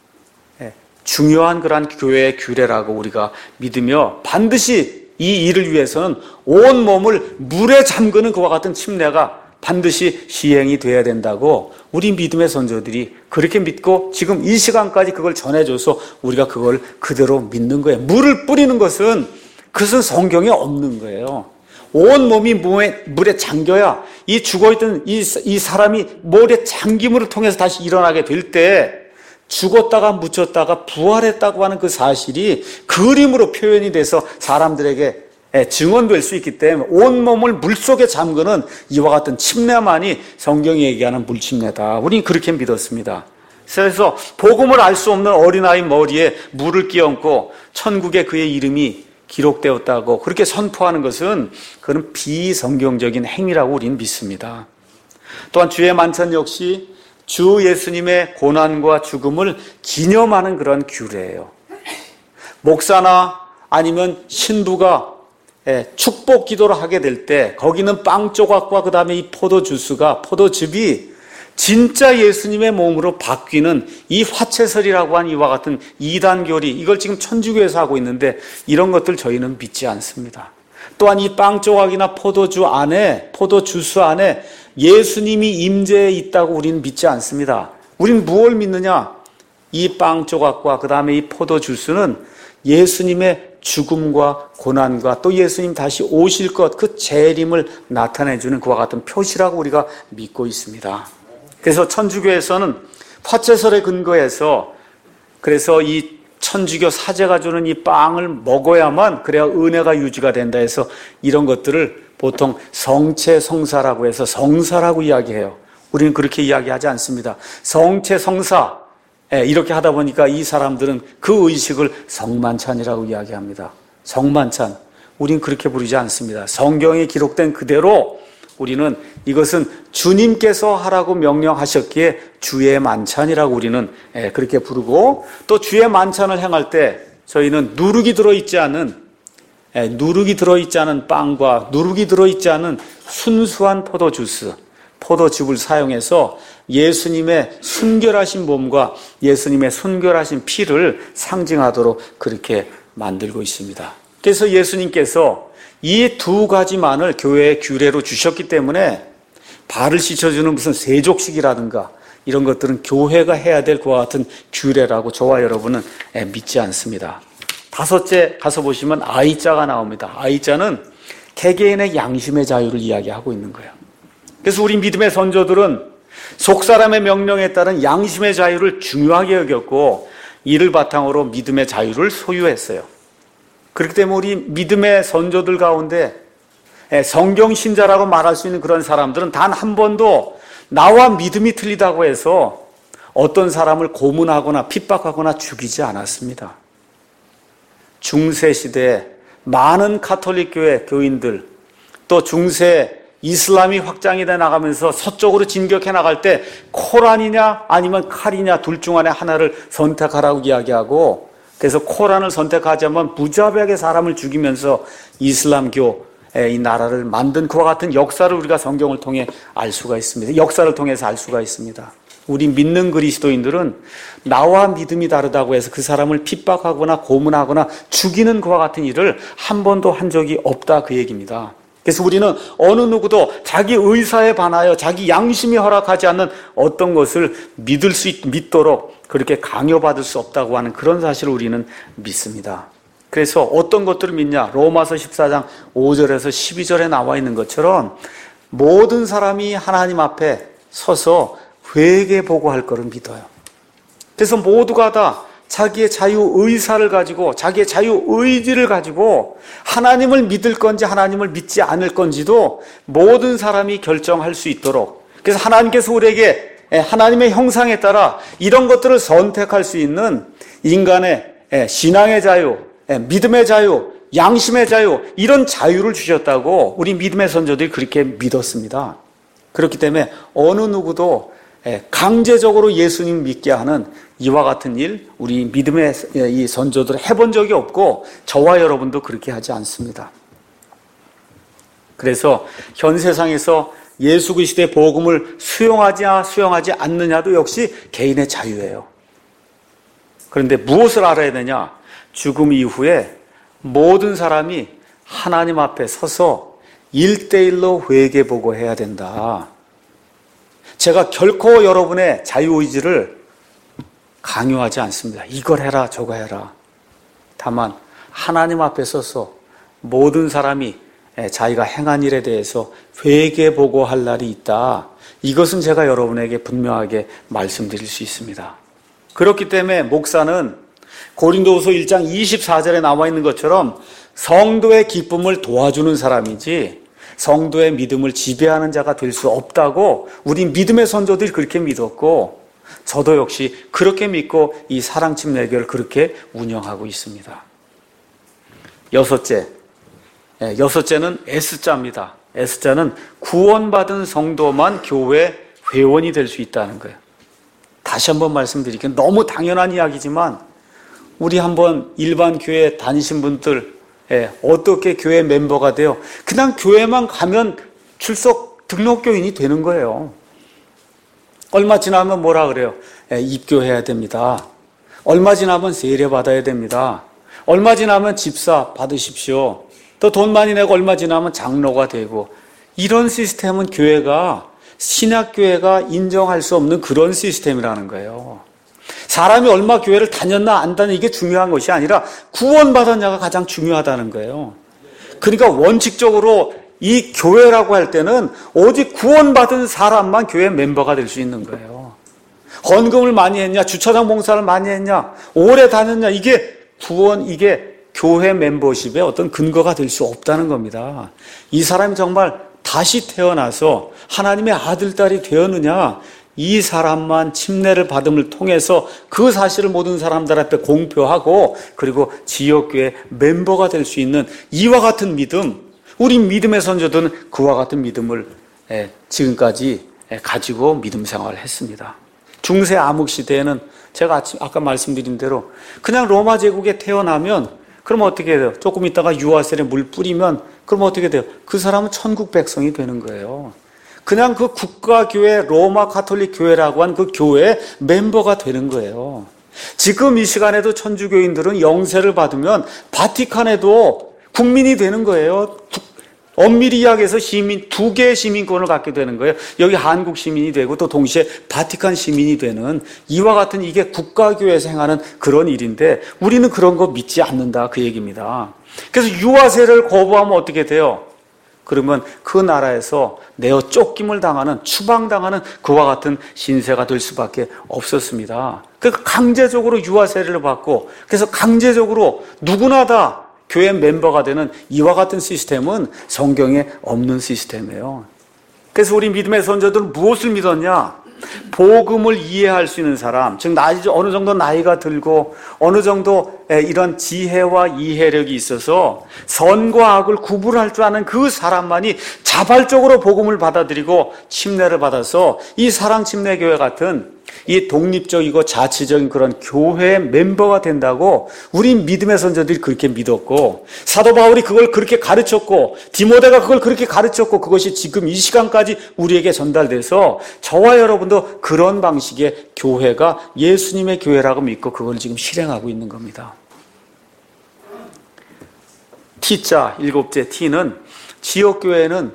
중요한 그러한 교회의 규례라고 우리가 믿으며 반드시 이 일을 위해서는 온 몸을 물에 잠그는 그와 같은 침례가 반드시 시행이 돼야 된다고 우리 믿음의 선조들이 그렇게 믿고 지금 이 시간까지 그걸 전해줘서 우리가 그걸 그대로 믿는 거예요. 물을 뿌리는 것은 그것은 성경에 없는 거예요. 온 몸이 물에, 물에 잠겨야 이 죽어있던 이, 이 사람이 물에 잠김을 통해서 다시 일어나게 될 때 죽었다가 묻혔다가 부활했다고 하는 그 사실이 그림으로 표현이 돼서 사람들에게 증언될 수 있기 때문에 온몸을 물속에 잠그는 이와 같은 침례만이 성경이 얘기하는 물침례다. 우리는 그렇게 믿었습니다. 그래서 복음을 알 수 없는 어린아이 머리에 물을 끼얹고 천국에 그의 이름이 기록되었다고 그렇게 선포하는 것은 그건 비성경적인 행위라고 우리는 믿습니다. 또한 주의 만찬 역시 주 예수님의 고난과 죽음을 기념하는 그런 규례예요. 목사나 아니면 신부가 축복 기도를 하게 될 때 거기는 빵 조각과 그 다음에 이 포도 주스가 포도즙이 진짜 예수님의 몸으로 바뀌는 이 화채설이라고 하는 이와 같은 이단교리, 이걸 지금 천주교에서 하고 있는데 이런 것들 저희는 믿지 않습니다. 또한 이 빵 조각이나 포도주 안에, 포도 주스 안에 예수님이 임재해 있다고 우리는 믿지 않습니다. 우리는 무엇을 믿느냐? 이 빵 조각과 그 다음에 이 포도 주스는 예수님의 죽음과 고난과 또 예수님 다시 오실 것, 그 재림을 나타내주는 그와 같은 표시라고 우리가 믿고 있습니다. 그래서 천주교에서는 화채설에 근거해서 그래서 이 천주교 사제가 주는 이 빵을 먹어야만 그래야 은혜가 유지가 된다 해서 이런 것들을 보통 성체 성사라고 해서 성사라고 이야기해요. 우리는 그렇게 이야기하지 않습니다. 성체 성사 이렇게 하다 보니까 이 사람들은 그 의식을 성만찬이라고 이야기합니다. 성만찬, 우리는 그렇게 부르지 않습니다. 성경에 기록된 그대로 우리는 이것은 주님께서 하라고 명령하셨기에 주의 만찬이라고 우리는 그렇게 부르고, 또 주의 만찬을 행할 때 저희는 누룩이 들어있지 않은 누룩이 들어있지 않은 빵과 누룩이 들어있지 않은 순수한 포도주스, 포도즙을 사용해서 예수님의 순결하신 몸과 예수님의 순결하신 피를 상징하도록 그렇게 만들고 있습니다. 그래서 예수님께서 이 두 가지만을 교회의 규례로 주셨기 때문에 발을 씻어주는 무슨 세족식이라든가 이런 것들은 교회가 해야 될 그와 같은 규례라고 저와 여러분은 믿지 않습니다. 다섯째 가서 보시면 아이자가 나옵니다. 아이자는 개개인의 양심의 자유를 이야기하고 있는 거예요. 그래서 우리 믿음의 선조들은 속사람의 명령에 따른 양심의 자유를 중요하게 여겼고 이를 바탕으로 믿음의 자유를 소유했어요. 그렇기 때문에 우리 믿음의 선조들 가운데 성경 신자라고 말할 수 있는 그런 사람들은 단 한 번도 나와 믿음이 틀리다고 해서 어떤 사람을 고문하거나 핍박하거나 죽이지 않았습니다. 중세 시대에 많은 가톨릭 교회 교인들, 또 중세 이슬람이 확장이 돼 나가면서 서쪽으로 진격해 나갈 때 코란이냐 아니면 칼이냐 둘 중 안에 하나를 선택하라고 이야기하고, 그래서 코란을 선택하자면 무자비하게 사람을 죽이면서 이슬람교의 이 나라를 만든 그와 같은 역사를 우리가 성경을 통해 알 수가 있습니다. 역사를 통해서 알 수가 있습니다. 우리 믿는 그리스도인들은 나와 믿음이 다르다고 해서 그 사람을 핍박하거나 고문하거나 죽이는 그와 같은 일을 한 번도 한 적이 없다, 그 얘기입니다. 그래서 우리는 어느 누구도 자기 의사에 반하여 자기 양심이 허락하지 않는 어떤 것을 믿을 수 있, 믿도록 그렇게 강요받을 수 없다고 하는 그런 사실을 우리는 믿습니다. 그래서 어떤 것들을 믿냐? 로마서 십사 장 오 절에서 십이 절에 나와 있는 것처럼 모든 사람이 하나님 앞에 서서 회개 보고할 거를 믿어요. 그래서 모두가 다 자기의 자유 의사를 가지고 자기의 자유 의지를 가지고 하나님을 믿을 건지 하나님을 믿지 않을 건지도 모든 사람이 결정할 수 있도록, 그래서 하나님께서 우리에게 하나님의 형상에 따라 이런 것들을 선택할 수 있는 인간의 신앙의 자유, 믿음의 자유, 양심의 자유, 이런 자유를 주셨다고 우리 믿음의 선조들이 그렇게 믿었습니다. 그렇기 때문에 어느 누구도 강제적으로 예수님 믿게 하는 이와 같은 일, 우리 믿음의 이 선조들은 해본 적이 없고 저와 여러분도 그렇게 하지 않습니다. 그래서 현 세상에서 예수 그리스도의 복음을 수용하냐 수용하지 않느냐도 역시 개인의 자유예요. 그런데 무엇을 알아야 되냐? 죽음 이후에 모든 사람이 하나님 앞에 서서 일대일로 회개보고 해야 된다. 제가 결코 여러분의 자유의지를 강요하지 않습니다. 이걸 해라 저거 해라. 다만 하나님 앞에 서서 모든 사람이 자기가 행한 일에 대해서 회개보고할 날이 있다. 이것은 제가 여러분에게 분명하게 말씀드릴 수 있습니다. 그렇기 때문에 목사는 고린도후서 일 장 이십사 절에 나와 있는 것처럼 성도의 기쁨을 도와주는 사람이지 성도의 믿음을 지배하는 자가 될 수 없다고 우리 믿음의 선조들이 그렇게 믿었고, 저도 역시 그렇게 믿고 이 사랑침례교를 그렇게 운영하고 있습니다. 여섯째, 여섯째는 S자입니다. S자는 구원받은 성도만 교회 회원이 될 수 있다는 거예요. 다시 한번 말씀드릴게요. 너무 당연한 이야기지만 우리 한번 일반 교회 다니신 분들, 예, 어떻게 교회 멤버가 돼요? 그냥 교회만 가면 출석 등록교인이 되는 거예요. 얼마 지나면 뭐라 그래요? 예, 입교해야 됩니다. 얼마 지나면 세례 받아야 됩니다. 얼마 지나면 집사 받으십시오. 또 돈 많이 내고 얼마 지나면 장로가 되고, 이런 시스템은 교회가, 신약교회가 인정할 수 없는 그런 시스템이라는 거예요. 사람이 얼마 교회를 다녔나 안 다녔나 이게 중요한 것이 아니라 구원받았냐가 가장 중요하다는 거예요. 그러니까 원칙적으로 이 교회라고 할 때는 오직 구원받은 사람만 교회 멤버가 될 수 있는 거예요. 헌금을 많이 했냐, 주차장 봉사를 많이 했냐, 오래 다녔냐, 이게 구원, 이게 교회 멤버십의 어떤 근거가 될 수 없다는 겁니다. 이 사람이 정말 다시 태어나서 하나님의 아들, 딸이 되었느냐, 이 사람만 침례를 받음을 통해서 그 사실을 모든 사람들 앞에 공표하고 그리고 지역교회 멤버가 될 수 있는 이와 같은 믿음, 우리 믿음의 선조들은 그와 같은 믿음을 지금까지 가지고 믿음 생활을 했습니다. 중세 암흑시대에는 제가 아까 말씀드린 대로 그냥 로마 제국에 태어나면 그럼 어떻게 돼요? 조금 있다가 유아셀에 물 뿌리면 그럼 어떻게 돼요? 그 사람은 천국 백성이 되는 거예요. 그냥 그 국가교회 로마 가톨릭 교회라고 한 그 교회의 멤버가 되는 거예요. 지금 이 시간에도 천주교인들은 영세를 받으면 바티칸에도 국민이 되는 거예요. 엄밀히 이야기해서 시민, 두 개의 시민권을 갖게 되는 거예요. 여기 한국 시민이 되고 또 동시에 바티칸 시민이 되는, 이와 같은 이게 국가교회에서 행하는 그런 일인데 우리는 그런 거 믿지 않는다, 그 얘기입니다. 그래서 유아세를 거부하면 어떻게 돼요? 그러면 그 나라에서 내어 쫓김을 당하는, 추방당하는 그와 같은 신세가 될 수밖에 없었습니다. 그러니까 강제적으로 유아세를 받고, 그래서 강제적으로 누구나 다 교회 멤버가 되는 이와 같은 시스템은 성경에 없는 시스템이에요. 그래서 우리 믿음의 선조들은 무엇을 믿었냐? 복음을 이해할 수 있는 사람, 즉 어느 정도 나이가 들고 어느 정도 이런 지혜와 이해력이 있어서 선과 악을 구분할 줄 아는 그 사람만이 자발적으로 복음을 받아들이고 침례를 받아서 이 사랑침례교회 같은 이 독립적이고 자치적인 그런 교회의 멤버가 된다고 우리 믿음의 선조들이 그렇게 믿었고, 사도 바울이 그걸 그렇게 가르쳤고, 디모데가 그걸 그렇게 가르쳤고, 그것이 지금 이 시간까지 우리에게 전달돼서 저와 여러분도 그런 방식의 교회가 예수님의 교회라고 믿고 그걸 지금 실행하고 있는 겁니다. T자, 일곱째 T는 지역교회는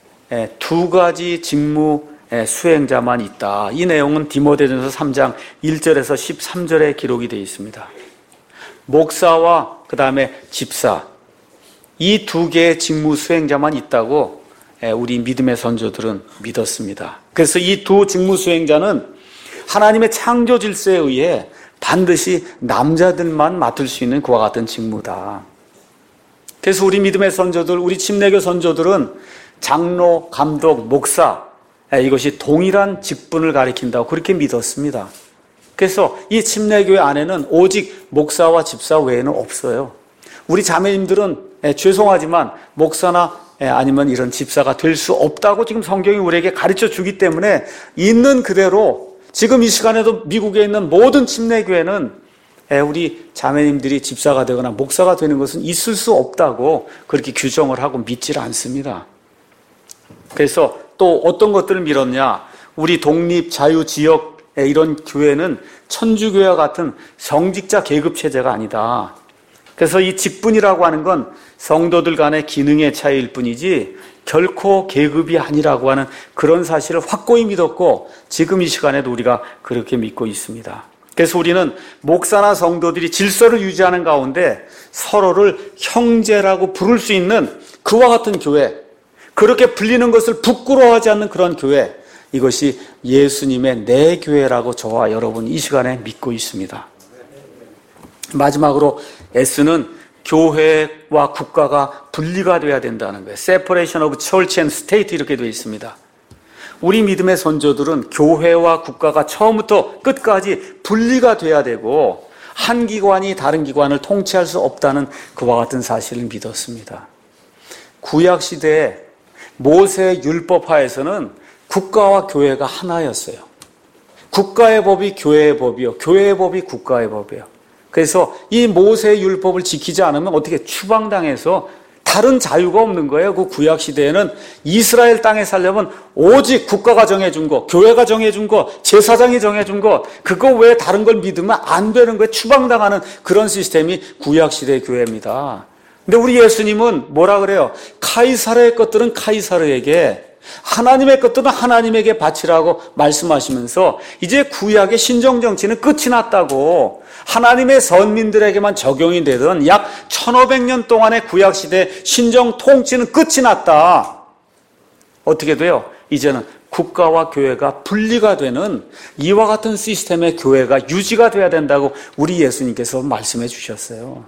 두 가지 직무 수행자만 있다. 이 내용은 디모데전서 삼 장 일 절에서 십삼 절에 기록이 되어 있습니다. 목사와 그 다음에 집사, 이 두 개의 직무 수행자만 있다고 우리 믿음의 선조들은 믿었습니다. 그래서 이 두 직무 수행자는 하나님의 창조 질서에 의해 반드시 남자들만 맡을 수 있는 그와 같은 직무다. 그래서 우리 믿음의 선조들, 우리 침례교 선조들은 장로, 감독, 목사, 이것이 동일한 직분을 가리킨다고 그렇게 믿었습니다. 그래서 이 침례교회 안에는 오직 목사와 집사 외에는 없어요. 우리 자매님들은 죄송하지만 목사나 아니면 이런 집사가 될 수 없다고 지금 성경이 우리에게 가르쳐 주기 때문에 있는 그대로 지금 이 시간에도 미국에 있는 모든 침례교회는 우리 자매님들이 집사가 되거나 목사가 되는 것은 있을 수 없다고 그렇게 규정을 하고 믿지를 않습니다. 그래서 또 어떤 것들을 믿었냐? 우리 독립 자유 지역 이런 교회는 천주교회와 같은 성직자 계급 체제가 아니다. 그래서 이 직분이라고 하는 건 성도들 간의 기능의 차이일 뿐이지 결코 계급이 아니라고 하는 그런 사실을 확고히 믿었고, 지금 이 시간에도 우리가 그렇게 믿고 있습니다. 그래서 우리는 목사나 성도들이 질서를 유지하는 가운데 서로를 형제라고 부를 수 있는 그와 같은 교회, 그렇게 불리는 것을 부끄러워하지 않는 그런 교회, 이것이 예수님의 내 교회라고 저와 여러분 이 시간에 믿고 있습니다. 마지막으로 S는 교회와 국가가 분리가 돼야 된다는 거예요. Separation of Church and State 이렇게 되어 있습니다. 우리 믿음의 선조들은 교회와 국가가 처음부터 끝까지 분리가 돼야 되고 한 기관이 다른 기관을 통치할 수 없다는 그와 같은 사실을 믿었습니다. 구약시대에 모세 율법하에서는 국가와 교회가 하나였어요. 국가의 법이 교회의 법이요, 교회의 법이 국가의 법이에요. 그래서 이 모세 율법을 지키지 않으면 어떻게 추방당해서 다른 자유가 없는 거예요. 그 구약시대에는 이스라엘 땅에 살려면 오직 국가가 정해준 거, 교회가 정해준 거, 제사장이 정해준 거, 그거 외에 다른 걸 믿으면 안 되는 거예요. 추방당하는 그런 시스템이 구약시대의 교회입니다. 근데 우리 예수님은 뭐라 그래요? 카이사르의 것들은 카이사르에게, 하나님의 것들은 하나님에게 바치라고 말씀하시면서 이제 구약의 신정정치는 끝이 났다고, 하나님의 선민들에게만 적용이 되던 약 천오백 년 동안의 구약시대 신정 통치는 끝이 났다. 어떻게 돼요? 이제는 국가와 교회가 분리가 되는 이와 같은 시스템의 교회가 유지가 돼야 된다고 우리 예수님께서 말씀해 주셨어요.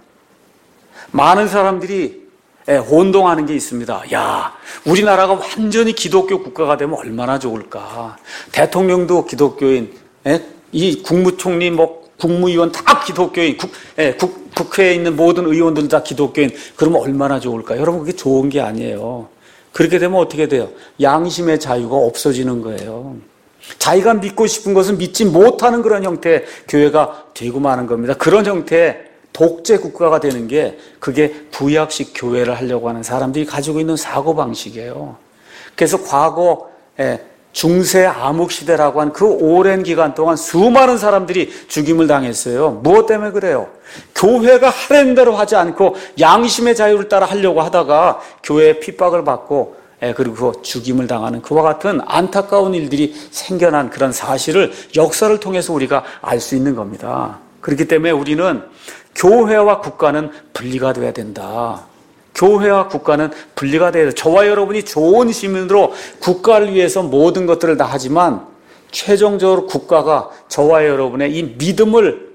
많은 사람들이 혼동하는 게 있습니다. 야, 우리나라가 완전히 기독교 국가가 되면 얼마나 좋을까. 대통령도 기독교인, 이 국무총리, 뭐 국무위원 다 기독교인, 국, 국, 국회에 있는 모든 의원들 다 기독교인. 그러면 얼마나 좋을까. 여러분, 그게 좋은 게 아니에요. 그렇게 되면 어떻게 돼요? 양심의 자유가 없어지는 거예요. 자기가 믿고 싶은 것은 믿지 못하는 그런 형태의 교회가 되고 마는 겁니다. 그런 형태의 독재 국가가 되는 게 그게 구약식 교회를 하려고 하는 사람들이 가지고 있는 사고방식이에요. 그래서 과거 중세 암흑시대라고 한 그 오랜 기간 동안 수많은 사람들이 죽임을 당했어요. 무엇 때문에 그래요? 교회가 하라는 대로 하지 않고 양심의 자유를 따라 하려고 하다가 교회의 핍박을 받고 그리고 죽임을 당하는 그와 같은 안타까운 일들이 생겨난 그런 사실을 역사를 통해서 우리가 알 수 있는 겁니다. 그렇기 때문에 우리는 교회와 국가는 분리가 되어야 된다. 교회와 국가는 분리가 돼야 돼. 저와 여러분이 좋은 시민으로 국가를 위해서 모든 것들을 다 하지만 최종적으로 국가가 저와 여러분의 이 믿음을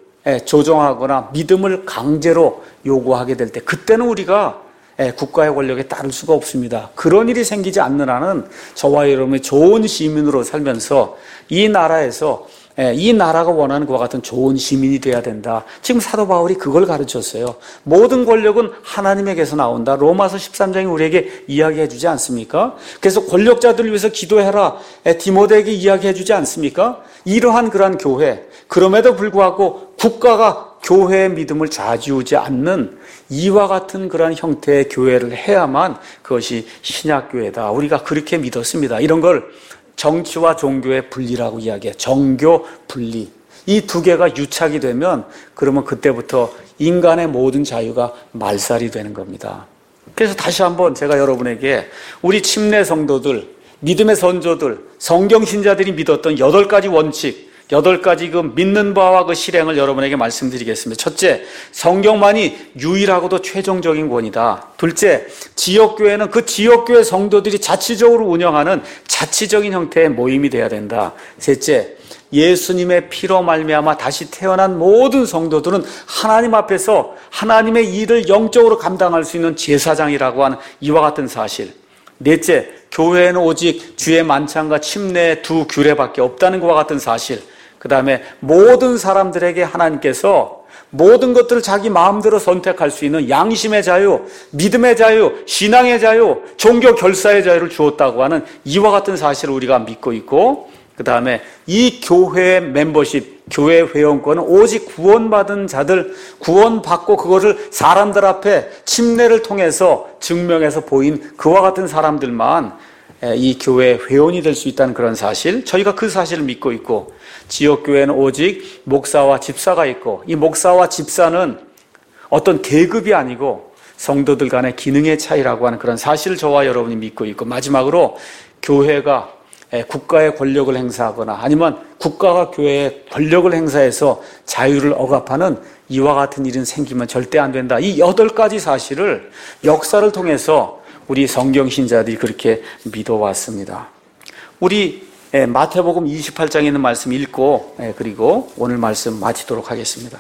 조정하거나 믿음을 강제로 요구하게 될 때 그때는 우리가 국가의 권력에 따를 수가 없습니다. 그런 일이 생기지 않는 한은 저와 여러분의 좋은 시민으로 살면서 이 나라에서 이 나라가 원하는 그와 같은 좋은 시민이 돼야 된다. 지금 사도 바울이 그걸 가르쳤어요. 모든 권력은 하나님에게서 나온다. 로마서 십삼 장이 우리에게 이야기해 주지 않습니까? 그래서 권력자들을 위해서 기도해라. 디모데에게 이야기해 주지 않습니까? 이러한 그러한 교회, 그럼에도 불구하고 국가가 교회의 믿음을 좌지우지 않는 이와 같은 그러한 형태의 교회를 해야만 그것이 신약교회다. 우리가 그렇게 믿었습니다. 이런 걸 정치와 종교의 분리라고 이야기해요. 정교 분리. 이 두 개가 유착이 되면 그러면 그때부터 인간의 모든 자유가 말살이 되는 겁니다. 그래서 다시 한번 제가 여러분에게 우리 침례 성도들, 믿음의 선조들, 성경 신자들이 믿었던 여덟 가지 원칙, 여덟 가지 그 믿는 바와 그 실행을 여러분에게 말씀드리겠습니다. 첫째, 성경만이 유일하고도 최종적인 권위다. 둘째, 지역교회는 그 지역교회 성도들이 자치적으로 운영하는 자치적인 형태의 모임이 돼야 된다. 셋째, 예수님의 피로 말미암아 다시 태어난 모든 성도들은 하나님 앞에서 하나님의 일을 영적으로 감당할 수 있는 제사장이라고 하는 이와 같은 사실. 넷째, 교회에는 오직 주의 만찬과 침례의 두 규례밖에 없다는 것과 같은 사실. 그 다음에 모든 사람들에게 하나님께서 모든 것들을 자기 마음대로 선택할 수 있는 양심의 자유, 믿음의 자유, 신앙의 자유, 종교 결사의 자유를 주었다고 하는 이와 같은 사실을 우리가 믿고 있고, 그 다음에 이 교회의 멤버십, 교회 회원권은 오직 구원받은 자들, 구원받고 그것을 사람들 앞에 침례를 통해서 증명해서 보인 그와 같은 사람들만 이 교회 회원이 될 수 있다는 그런 사실, 저희가 그 사실을 믿고 있고, 지역교회는 오직 목사와 집사가 있고, 이 목사와 집사는 어떤 계급이 아니고 성도들 간의 기능의 차이라고 하는 그런 사실을 저와 여러분이 믿고 있고, 마지막으로 교회가 국가의 권력을 행사하거나 아니면 국가가 교회의 권력을 행사해서 자유를 억압하는 이와 같은 일은 생기면 절대 안 된다. 이 여덟 가지 사실을 역사를 통해서 우리 성경신자들이 그렇게 믿어왔습니다. 우리 마태복음 이십팔 장에 있는 말씀 읽고 그리고 오늘 말씀 마치도록 하겠습니다.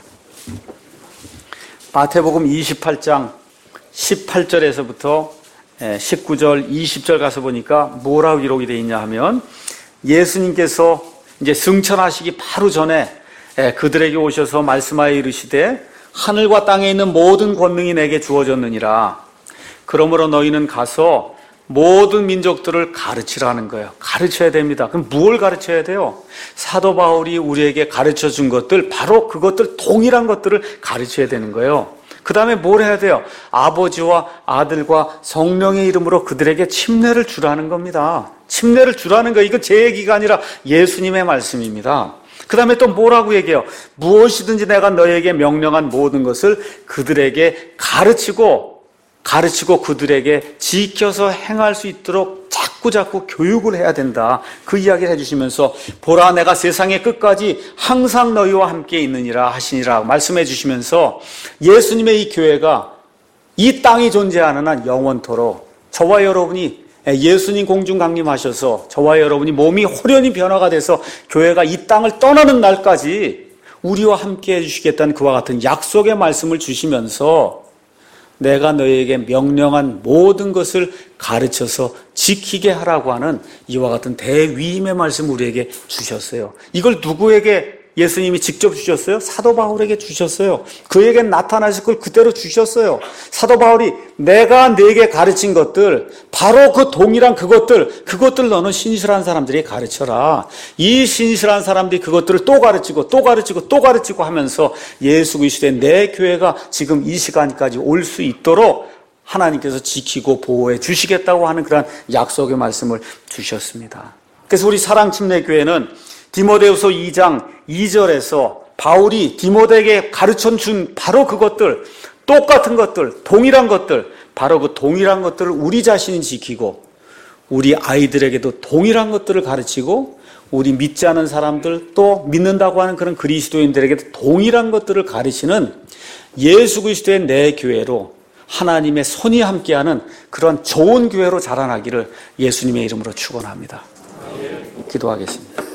마태복음 이십팔 장 십팔 절에서부터 십구 절, 이십 절 가서 보니까 뭐라고 기록이 되어 있냐 하면, 예수님께서 이제 승천하시기 바로 전에 그들에게 오셔서 말씀하여 이르시되 하늘과 땅에 있는 모든 권능이 내게 주어졌느니라. 그러므로 너희는 가서 모든 민족들을 가르치라는 거예요. 가르쳐야 됩니다. 그럼 무엇을 가르쳐야 돼요? 사도 바울이 우리에게 가르쳐 준 것들, 바로 그것들, 동일한 것들을 가르쳐야 되는 거예요. 그 다음에 뭘 해야 돼요? 아버지와 아들과 성령의 이름으로 그들에게 침례를 주라는 겁니다. 침례를 주라는 거, 이거 제 얘기가 아니라 예수님의 말씀입니다. 그 다음에 또 뭐라고 얘기해요? 무엇이든지 내가 너에게 명령한 모든 것을 그들에게 가르치고 가르치고 그들에게 지켜서 행할 수 있도록 자꾸 자꾸 교육을 해야 된다. 그 이야기를 해주시면서 보라 내가 세상의 끝까지 항상 너희와 함께 있느니라 하시니라 말씀해 주시면서 예수님의 이 교회가 이 땅이 존재하는 한 영원토록 저와 여러분이 예수님 공중 강림하셔서 저와 여러분이 몸이 호련히 변화가 돼서 교회가 이 땅을 떠나는 날까지 우리와 함께 해주시겠다는 그와 같은 약속의 말씀을 주시면서 내가 너희에게 명령한 모든 것을 가르쳐서 지키게 하라고 하는 이와 같은 대위임의 말씀을 우리에게 주셨어요. 이걸 누구에게 예수님이 직접 주셨어요? 사도 바울에게 주셨어요. 그에게 나타나실 걸 그대로 주셨어요. 사도 바울이 내가 네게 가르친 것들, 바로 그 동일한 그것들, 그것들 너는 신실한 사람들이 가르쳐라. 이 신실한 사람들이 그것들을 또 가르치고 또 가르치고 또 가르치고 하면서 예수 그리스도의 내 교회가 지금 이 시간까지 올 수 있도록 하나님께서 지키고 보호해 주시겠다고 하는 그런 약속의 말씀을 주셨습니다. 그래서 우리 사랑침례교회는 디모데후서 이 장 이 절에서 바울이 디모데에게 가르쳐준 바로 그것들, 똑같은 것들, 동일한 것들, 바로 그 동일한 것들을 우리 자신이 지키고 우리 아이들에게도 동일한 것들을 가르치고 우리 믿지 않은 사람들 또 믿는다고 하는 그런 그리스도인들에게도 동일한 것들을 가르치는 예수 그리스도의 내 교회로 하나님의 손이 함께하는 그런 좋은 교회로 자라나기를 예수님의 이름으로 축원합니다. 기도하겠습니다.